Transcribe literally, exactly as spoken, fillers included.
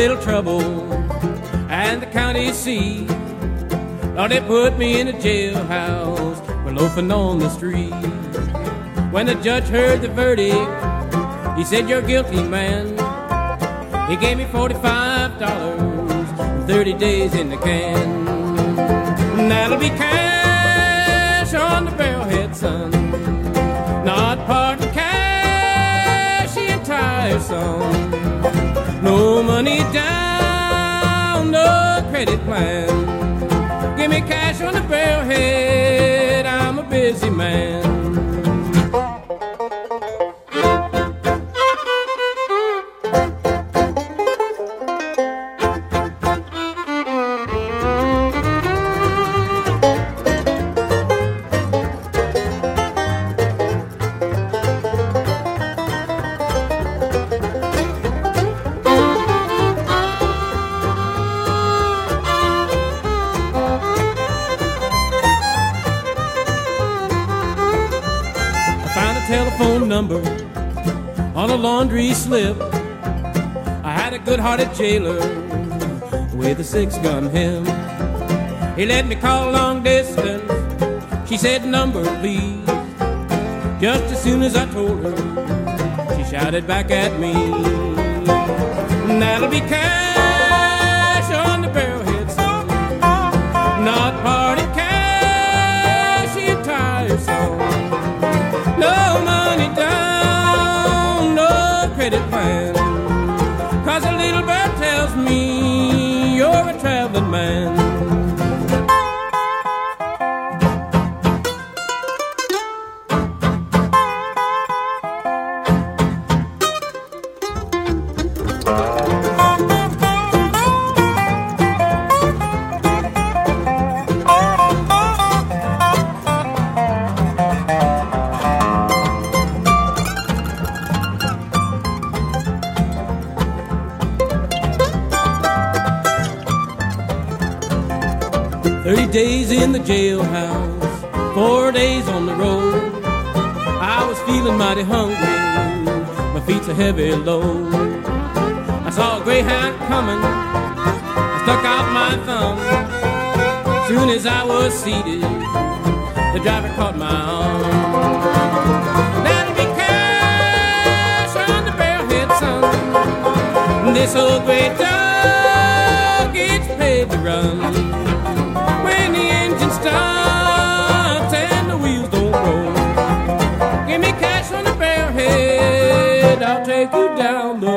little trouble and the county seat. Lord, they put me in a jailhouse for loafing on the street. When the judge heard the verdict, he said, "You're guilty, man." He gave me forty-five dollars and thirty days in the can. And that'll be cash on the barrelhead, son. Not part of cash the entire song. No money down, no credit plan. Give me cash on the barrelhead, I'm a busy man. Telephone number on a laundry slip. I had a good-hearted jailer with a six-gun him. He let me call long distance. She said, "Number, please." Just as soon as I told her, she shouted back at me, "And that'll be cash on the barrelhead, son. Not party cash the entire song. No money down, no credit plan. 'Cause a little bird tells me you're a traveling man." Thirty days in the jailhouse, four days on the road. I was feeling mighty hungry, my feet's a heavy load. I saw a greyhound coming, I stuck out my thumb. Soon as I was seated, the driver caught my arm. "That'll be cash on the barrelhead, son. This old gray dog gets paid to run. When the engine stops and the wheels don't roll, give me cash on the barrelhead, I'll take you down the